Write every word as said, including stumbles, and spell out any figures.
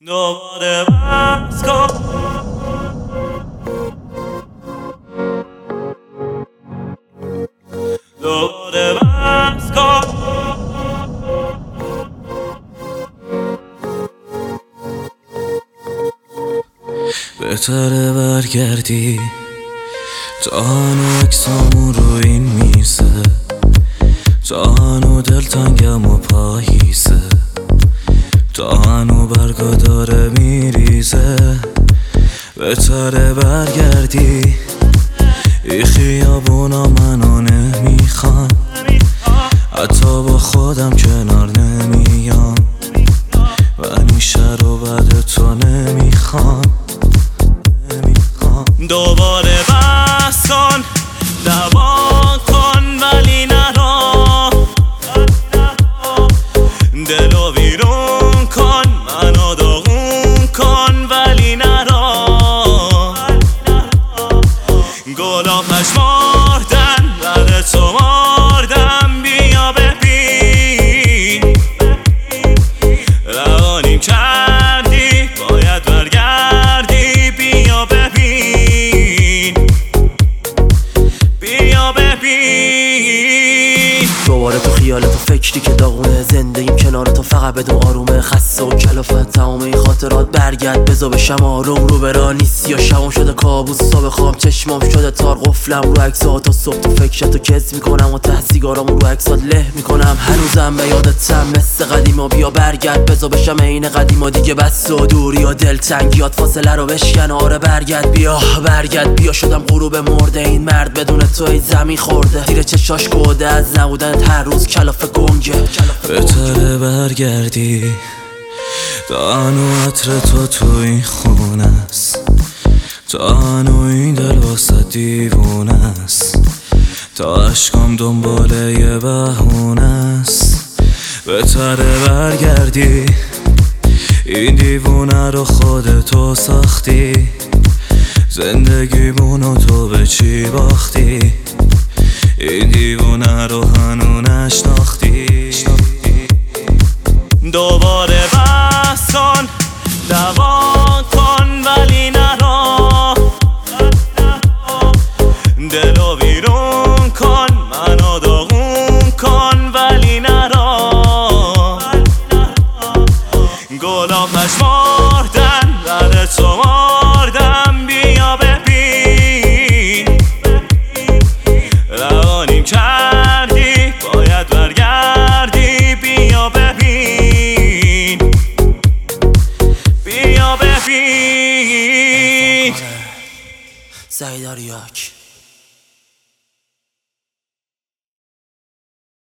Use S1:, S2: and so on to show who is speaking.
S1: دوباره بس کن دوباره بس کن بهتره برگردی تا هنو اکسامون رو این میزه، تا هنو دلتنگم و پاییزه، تا هنو برگا داره میریزه. بهتره برگردی، ای خیابونا منو نمیخوام، حتی با خودم کنار نمیام، و این شهر و بعد تو نمیخوام. دوباره بس کن دوان کن ولی نرا، دلو بیرون کن منو داغون کن ولی نرا. گلا پشماردن بعد تو ماردم، بیا ببین روانیم کردی باید برگردی، بیا ببین بیا ببین.
S2: دوباره تو خیالت و فکری که داغونه، زندگیم کنار تو فقط بدون آرومه، خسته و کلافت تمام این خاطرات. برگرد بزا بشم آروم، رو برا نیست یا شبم شده کابوس، صبح خواب چشمام شده تار، قفلم رو عکسات تا صبح. تو فکرتو کس میکنم و ته سیگارامو رو عکسات له میکنم، هنوزم به یادتم مثل قدیما. بیا برگرد بزا بشم عین قدیما، دیگه بس و دوری و دلتنگیات فاصله رو بشکن. آره برگرد بیا برگرد بیا، شدم غروب مرده این مرد بدون تو این زمین خورده، زیر چشاش گوده از نبودنت هر روز کلافه گنگه.
S1: بهتره برگردی، تا هنو عطر تو تو این خونه است، تا هنو این دل واسه دیوونه است، تا عشقام دنباله یه بهونه است. بهتره برگردی، این دیوونه رو خودتو ساختی، زندگیمونو تو به چی باختی، این دیوونه رو هنو نشناختی. دوباره بس کن دوان کن ولی نرا، دلو بیرون کن منو داغون کن ولی نرا. گلا پشماردن بعد تو ماردم، بیا ببین روانیم کردی باید برگردی، بیا ببین بیا ببین.
S2: سعید آریاک.